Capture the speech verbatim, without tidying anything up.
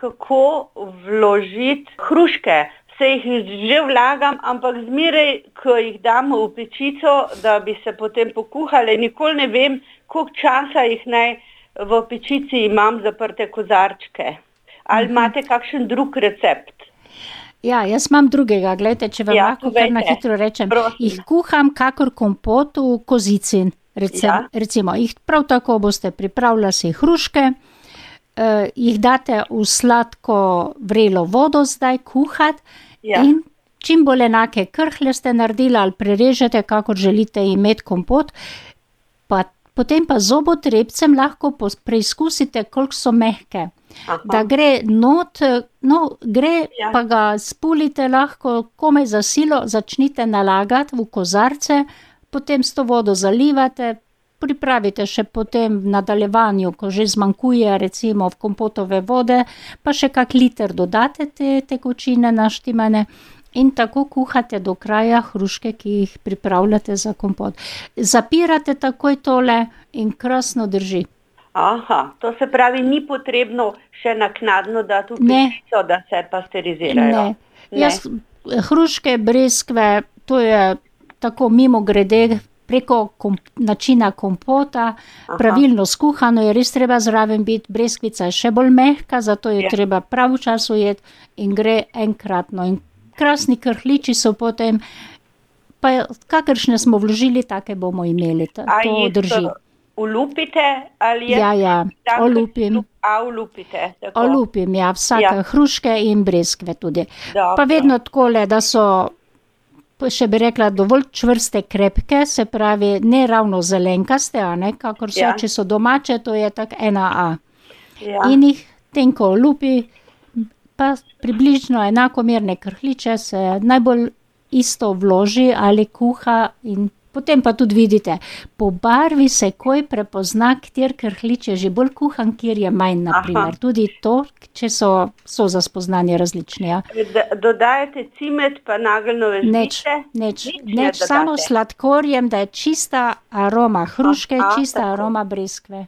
kako vložiti hruške. Se jih že vlagam, ampak zmeraj, ko jih dam v pečico, da bi se potem pokuhale, nikoli ne vem, koliko časa jih naj v pečici imam zaprte kozarčke. Ali Mhm. imate kakšen drug recept? Ja, jaz imam drugega, glejte, če vam Ja, lahko kar na povejte. hitro rečem. Prosim. Jih kuham kakor kompot v kozici. Recem, Ja. Recimo, jih prav tako boste pripravljali si hruške, eh, jih date v sladko vrelo vodo zdaj kuhati Ja. in čim bolj enake krhlje ste naredili ali prerežete, kakor želite imeti kompot, pa potem pa z zobotrebcem lahko pos- preizkusite, koliko so mehke. Aha. Da gre not, no, gre, Ja. pa ga spulite lahko komaj za silo, začnite nalagati v kozarce, potem s to vodo zalivate, pripravite še potem v nadaljevanju, ko že zmanjkuje recimo v kompotove vode, pa še kak liter dodate te tekočine naštimane in tako kuhate do kraja hruške, ki jih pripravljate za kompot. Zapirate takoj tole in krasno drži. Aha, to se pravi, ni potrebno še naknadno dati v Ne. pečico, da se pasterizirajo. Ne. Jaz hruške, breskve, to je tako mimo grede preko kom, načina kompota, Aha. pravilno skuhano je res treba zraven biti, breskvica je še bolj mehka, zato jo Ja. treba prav čas ujeti in gre enkratno. In krasni krhliči so potem, pa kakršne smo vložili, take bomo imeli, to, A to jih drži. olupite ali je? Ja, ja, tam, olupim. A, olupite. Tako. Olupim, ja, vsake Ja. ja. hruške in breskve tudi. Dobro. Pa vedno takole, da so, pa še bi rekla, dovolj čvrste, krepke, se pravi, ne ravno zelenkaste, a ne, kakor so, Ja. če so domače, to je tak ena A. Ja. In jih tenko olupi, pa približno enakomerne krhliče se najbolj isto vloži ali kuha in potem pa tudi vidite, po barvi se koj prepozna, kjer krhlič je že bolj kuhan, kjer je manj, na primer. Aha. Tudi to, če so, so za spoznanje različni, ja. Da- Dodajate cimet pa nageljnove Neč, žlice? neč, Nič ne neč, samo dodate? sladkorjem, da je čista aroma hruške, Aha, čista tako. aroma breskve.